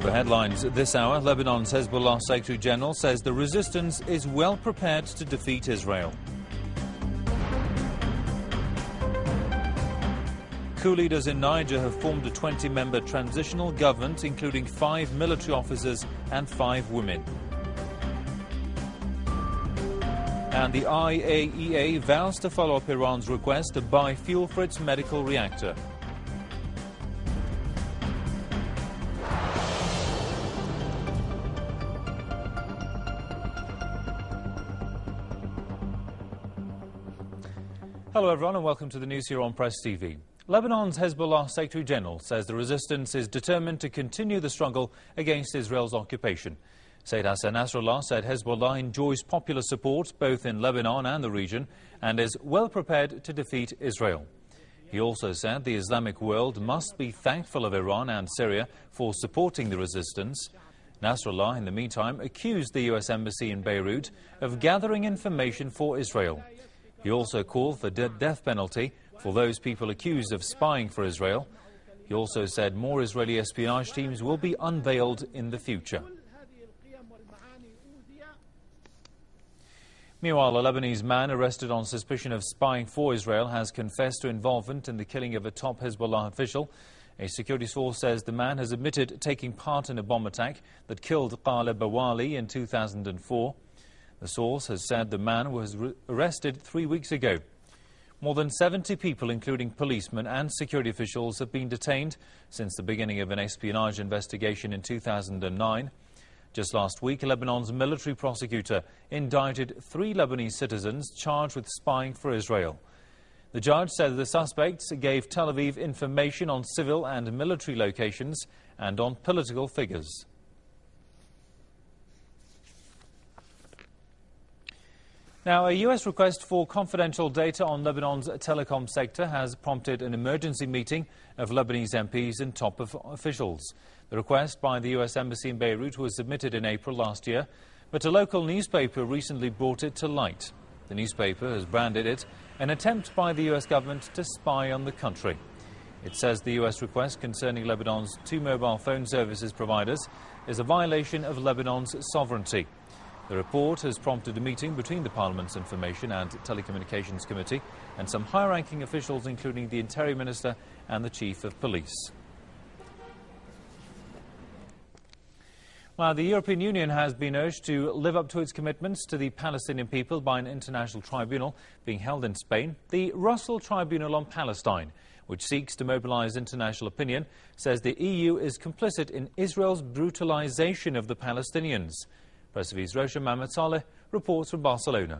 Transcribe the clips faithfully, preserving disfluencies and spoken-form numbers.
For headlines this hour, Lebanon's Hezbollah Secretary General says the resistance is well prepared to defeat Israel. Coup leaders in Niger have formed a twenty-member transitional government, including five military officers and five women. And the I A E A vows to follow up Iran's request to buy fuel for its medical reactor. Hello everyone and welcome to the news here on Press T V. Lebanon's Hezbollah Secretary General says the resistance is determined to continue the struggle against Israel's occupation. Sayyid Hassan Nasrallah said Hezbollah enjoys popular support both in Lebanon and the region and is well prepared to defeat Israel. He also said the Islamic world must be thankful of Iran and Syria for supporting the resistance. Nasrallah, in the meantime, accused the U S Embassy in Beirut of gathering information for Israel. He also called for the death penalty for those people accused of spying for Israel. He also said more Israeli espionage teams will be unveiled in the future. Meanwhile, a Lebanese man arrested on suspicion of spying for Israel has confessed to involvement in the killing of a top Hezbollah official. A security source says the man has admitted taking part in a bomb attack that killed Qaleh Bawali in two thousand four. The source has said the man was arrested three weeks ago. More than seventy people, including policemen and security officials, have been detained since the beginning of an espionage investigation in two thousand nine. Just last week, Lebanon's military prosecutor indicted three Lebanese citizens charged with spying for Israel. The judge said the suspects gave Tel Aviv information on civil and military locations and on political figures. Now, a U S request for confidential data on Lebanon's telecom sector has prompted an emergency meeting of Lebanese M Ps and top officials. The request by the U S Embassy in Beirut was submitted in April last year, but a local newspaper recently brought it to light. The newspaper has branded it an attempt by the U S government to spy on the country. It says the U S request concerning Lebanon's two mobile phone services providers is a violation of Lebanon's sovereignty. The report has prompted a meeting between the Parliament's Information and Telecommunications Committee and some high-ranking officials, including the Interior Minister and the Chief of Police. Well, the European Union has been urged to live up to its commitments to the Palestinian people by an international tribunal being held in Spain. The Russell Tribunal on Palestine, which seeks to mobilize international opinion, says the E U is complicit in Israel's brutalization of the Palestinians. Press T V's Roshan Mohammed Saleh reports from Barcelona.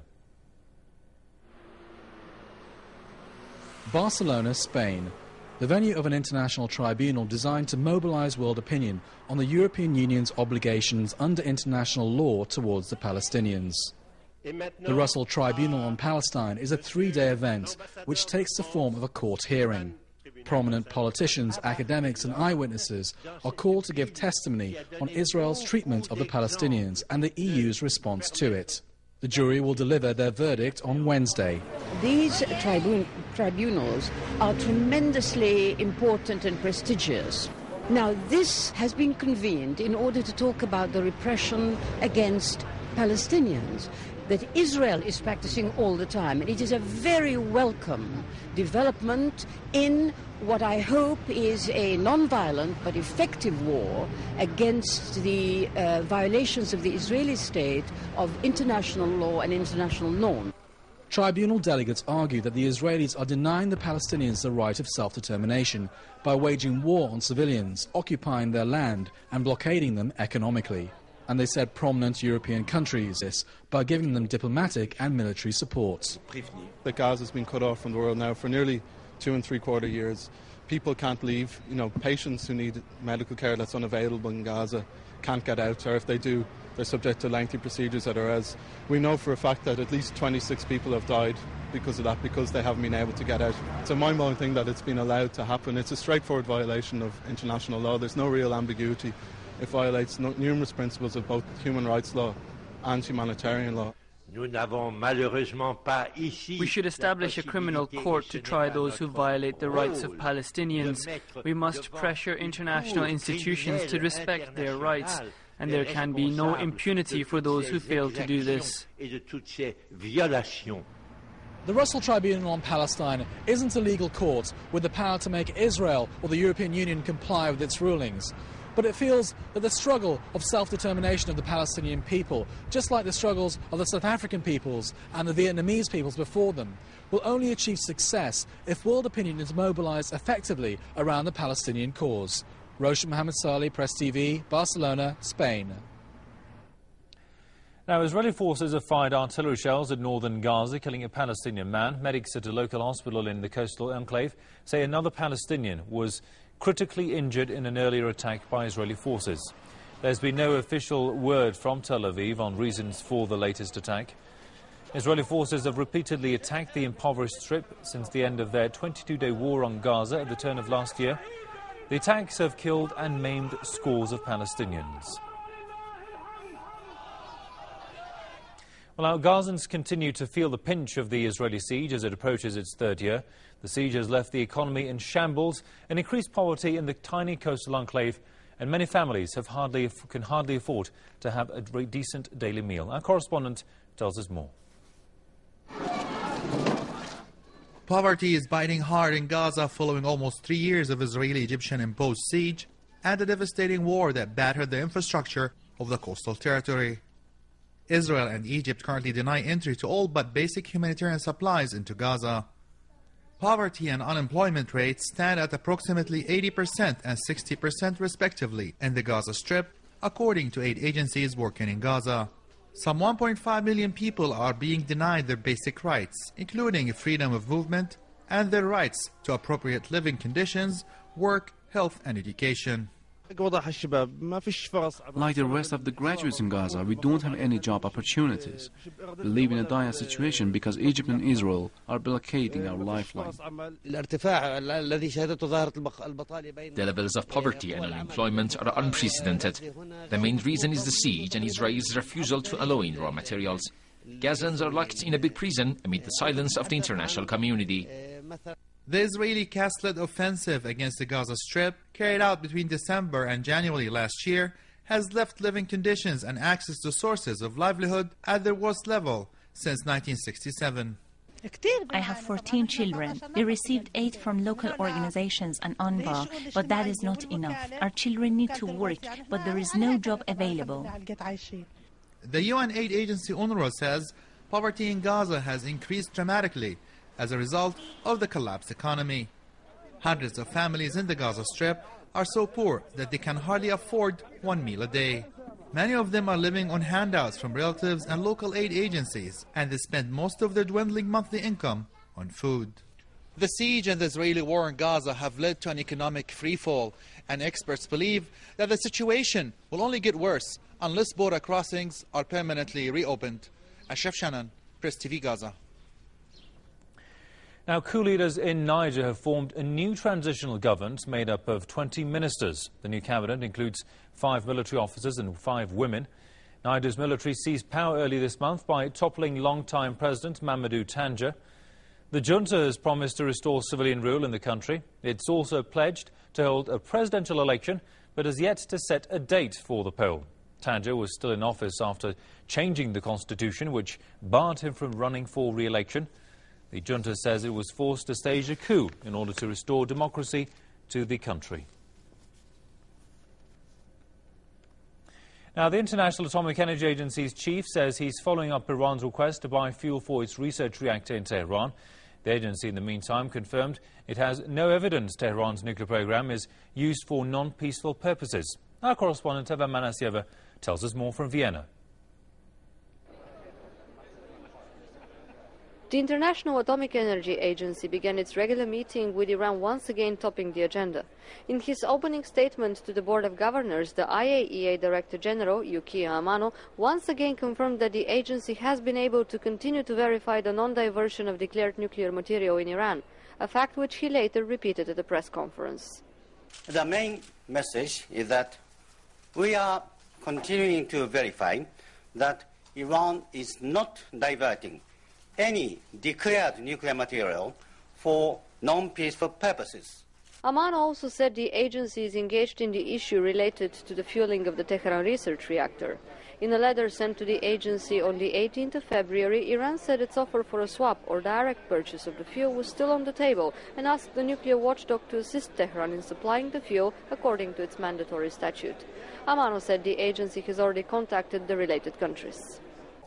Barcelona, Spain, the venue of an international tribunal designed to mobilize world opinion on the European Union's obligations under international law towards the Palestinians. The Russell Tribunal on Palestine is a three-day event which takes the form of a court hearing. Prominent politicians, academics and eyewitnesses are called to give testimony on Israel's treatment of the Palestinians and the E U's response to it. The jury will deliver their verdict on Wednesday. These tribun tribunals are tremendously important and prestigious. Now, this has been convened in order to talk about the repression against Palestinians that Israel is practicing all the time. And it is a very welcome development in what I hope is a non-violent but effective war against the uh, violations of the Israeli state of international law and international norm. Tribunal delegates argue that the Israelis are denying the Palestinians the right of self-determination by waging war on civilians, occupying their land and blockading them economically. And they said prominent European countries this by giving them diplomatic and military support. The Gaza has been cut off from the world now for nearly two and three quarter years. People can't leave. You know, patients who need medical care that's unavailable in Gaza can't get out, or if they do, they're subject to lengthy procedures at Erez. We know for a fact that at least twenty-six people have died because of that, because they haven't been able to get out. It's a mind-blowing thing that it's been allowed to happen. It's a straightforward violation of international law. There's no real ambiguity. It violates no numerous principles of both human rights law and humanitarian law. We should establish a criminal court to try those who violate the rights of Palestinians. We must pressure international institutions to respect their rights, and there can be no impunity for those who fail to do this. The Russell Tribunal on Palestine isn't a legal court with the power to make Israel or the European Union comply with its rulings. But it feels that the struggle of self-determination of the Palestinian people, just like the struggles of the South African peoples and the Vietnamese peoples before them, will only achieve success if world opinion is mobilised effectively around the Palestinian cause. Roshan Mohammed Saleh, Press T V, Barcelona, Spain. Now, Israeli forces have fired artillery shells at northern Gaza, killing a Palestinian man. Medics at a local hospital in the coastal enclave say another Palestinian was critically injured in an earlier attack by Israeli forces. There's been no official word from Tel Aviv on reasons for the latest attack. Israeli forces have repeatedly attacked the impoverished Strip since the end of their twenty-two day war on Gaza at the turn of last year. The attacks have killed and maimed scores of Palestinians. Well, now, Gazans continue to feel the pinch of the Israeli siege as it approaches its third year. The siege has left the economy in shambles and increased poverty in the tiny coastal enclave, and many families have hardly, can hardly afford to have a decent daily meal. Our correspondent tells us more. Poverty is biting hard in Gaza following almost three years of Israeli-Egyptian imposed siege and a devastating war that battered the infrastructure of the coastal territory. Israel and Egypt currently deny entry to all but basic humanitarian supplies into Gaza. Poverty and unemployment rates stand at approximately eighty percent and sixty percent respectively in the Gaza Strip, according to aid agencies working in Gaza. Some one point five million people are being denied their basic rights, including freedom of movement and their rights to appropriate living conditions, work, health and education. Like the rest of the graduates in Gaza, we don't have any job opportunities. We live in a dire situation because Egypt and Israel are blockading our lifeline. The levels of poverty and unemployment are unprecedented. The main reason is the siege and Israel's refusal to allow in raw materials. Gazans are locked in a big prison amid the silence of the international community. The Israeli cast-led offensive against the Gaza Strip, carried out between December and January last year, has left living conditions and access to sources of livelihood at their worst level since nineteen sixty-seven. I have fourteen children. We received aid from local organizations and UNRWA, but that is not enough. Our children need to work, but there is no job available. The U N aid agency UNRWA says poverty in Gaza has increased dramatically as a result of the collapsed economy. Hundreds of families in the Gaza Strip are so poor that they can hardly afford one meal a day. Many of them are living on handouts from relatives and local aid agencies, and they spend most of their dwindling monthly income on food. The siege and the Israeli war in Gaza have led to an economic freefall, and experts believe that the situation will only get worse unless border crossings are permanently reopened. Ashraf Shannon, Press T V, Gaza. Now, coup leaders in Niger have formed a new transitional government made up of twenty ministers. The new cabinet includes five military officers and five women. Niger's military seized power early this month by toppling long-time President Mamadou Tandja. The junta has promised to restore civilian rule in the country. It's also pledged to hold a presidential election, but has yet to set a date for the poll. Tandja was still in office after changing the constitution, which barred him from running for re-election. The junta says it was forced to stage a coup in order to restore democracy to the country. Now, the International Atomic Energy Agency's chief says he's following up Iran's request to buy fuel for its research reactor in Tehran. The agency, in the meantime, confirmed it has no evidence Tehran's nuclear program is used for non-peaceful purposes. Our correspondent, Eva Manasieva, tells us more from Vienna. The International Atomic Energy Agency began its regular meeting with Iran once again topping the agenda. In his opening statement to the Board of Governors, the I A E A Director General, Yukiya Amano, once again confirmed that the agency has been able to continue to verify the non-diversion of declared nuclear material in Iran, a fact which he later repeated at a press conference. The main message is that we are continuing to verify that Iran is not diverting any declared nuclear material for non-peaceful purposes. Amano also said the agency is engaged in the issue related to the fueling of the Tehran research reactor. In a letter sent to the agency on the eighteenth of February, Iran said its offer for a swap or direct purchase of the fuel was still on the table and asked the nuclear watchdog to assist Tehran in supplying the fuel according to its mandatory statute. Amano said the agency has already contacted the related countries.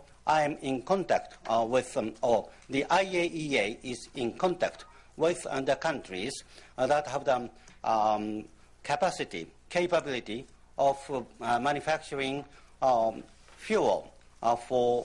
I am in contact uh, with, um, or the I A E A is in contact with uh, the countries uh, that have the um, capacity, capability of uh, manufacturing um, fuel uh, for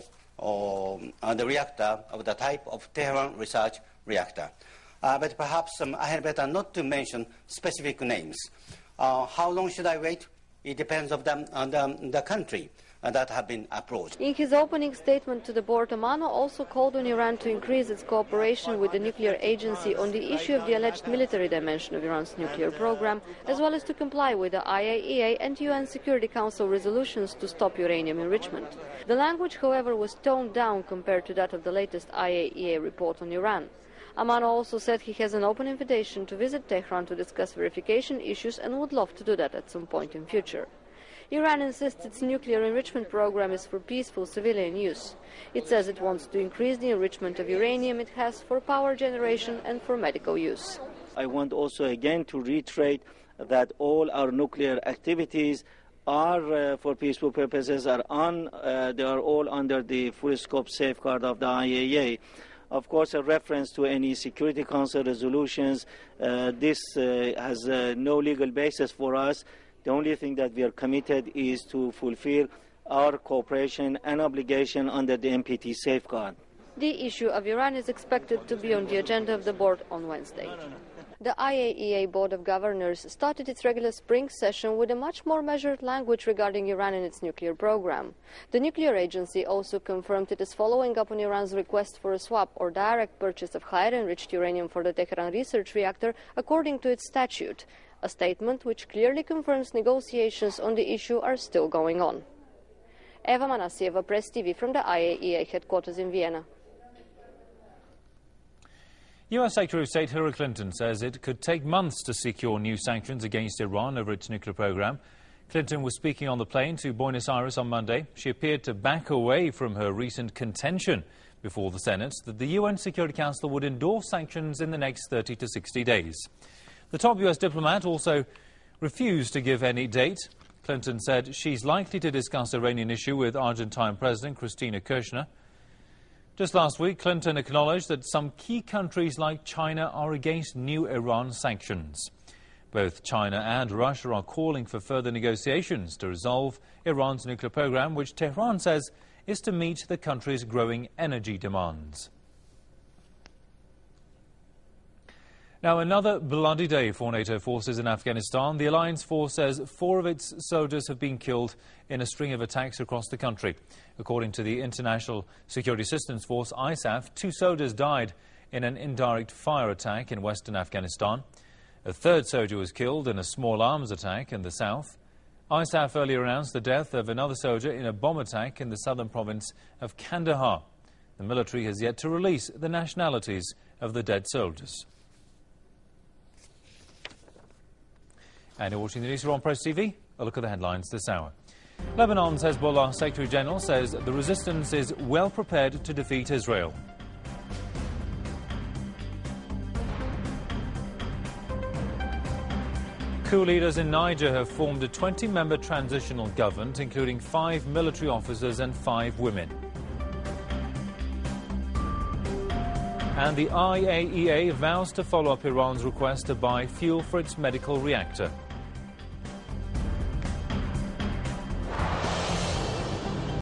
um, uh, the reactor of the type of Tehran research reactor. Uh, but perhaps um, I had better not to mention specific names. Uh, how long should I wait? It depends on the, on the, the country that have been approached. In his opening statement to the board, Amano also called on Iran to increase its cooperation with the nuclear agency on the issue of the alleged military dimension of Iran's nuclear program, as well as to comply with the I A E A and U N Security Council resolutions to stop uranium enrichment. The language, however, was toned down compared to that of the latest I A E A report on Iran. Amano also said he has an open invitation to visit Tehran to discuss verification issues and would love to do that at some point in future. Iran insists its nuclear enrichment program is for peaceful civilian use. It says it wants to increase the enrichment of uranium it has for power generation and for medical use. I want also again to reiterate that all our nuclear activities are uh, for peaceful purposes, are on, uh, they are all under the full scope safeguard of the I A E A. Of course, a reference to any Security Council resolutions, uh, this uh, has uh, no legal basis for us. The only thing that we are committed is to fulfill our cooperation and obligation under the N P T safeguard. The issue of Iran is expected to be on the agenda of the board on Wednesday. The I A E A Board of Governors started its regular spring session with a much more measured language regarding Iran and its nuclear program. The nuclear agency also confirmed it is following up on Iran's request for a swap or direct purchase of higher enriched uranium for the Tehran research reactor according to its statute, a statement which clearly confirms negotiations on the issue are still going on. Eva Manasieva, Press T V from the I A E A headquarters in Vienna. U S Secretary of State Hillary Clinton says it could take months to secure new sanctions against Iran over its nuclear program. Clinton was speaking on the plane to Buenos Aires on Monday. She appeared to back away from her recent contention before the Senate that the U N Security Council would endorse sanctions in the next thirty to sixty days. The top U S diplomat also refused to give any date. Clinton said she's likely to discuss the Iranian issue with Argentine President Cristina Kirchner. Just last week, Clinton acknowledged that some key countries like China are against new Iran sanctions. Both China and Russia are calling for further negotiations to resolve Iran's nuclear program, which Tehran says is to meet the country's growing energy demands. Now, another bloody day for NATO forces in Afghanistan. The alliance force says four of its soldiers have been killed in a string of attacks across the country. According to the International Security Assistance Force, I S A F, two soldiers died in an indirect fire attack in western Afghanistan. A third soldier was killed in a small arms attack in the south. I S A F earlier announced the death of another soldier in a bomb attack in the southern province of Kandahar. The military has yet to release the nationalities of the dead soldiers. And you're watching the news here on Press T V. A look at the headlines this hour. Lebanon's Hezbollah Secretary General says the resistance is well prepared to defeat Israel. Coup leaders in Niger have formed a twenty member transitional government, including five military officers and five women. And the I A E A vows to follow up Iran's request to buy fuel for its medical reactor.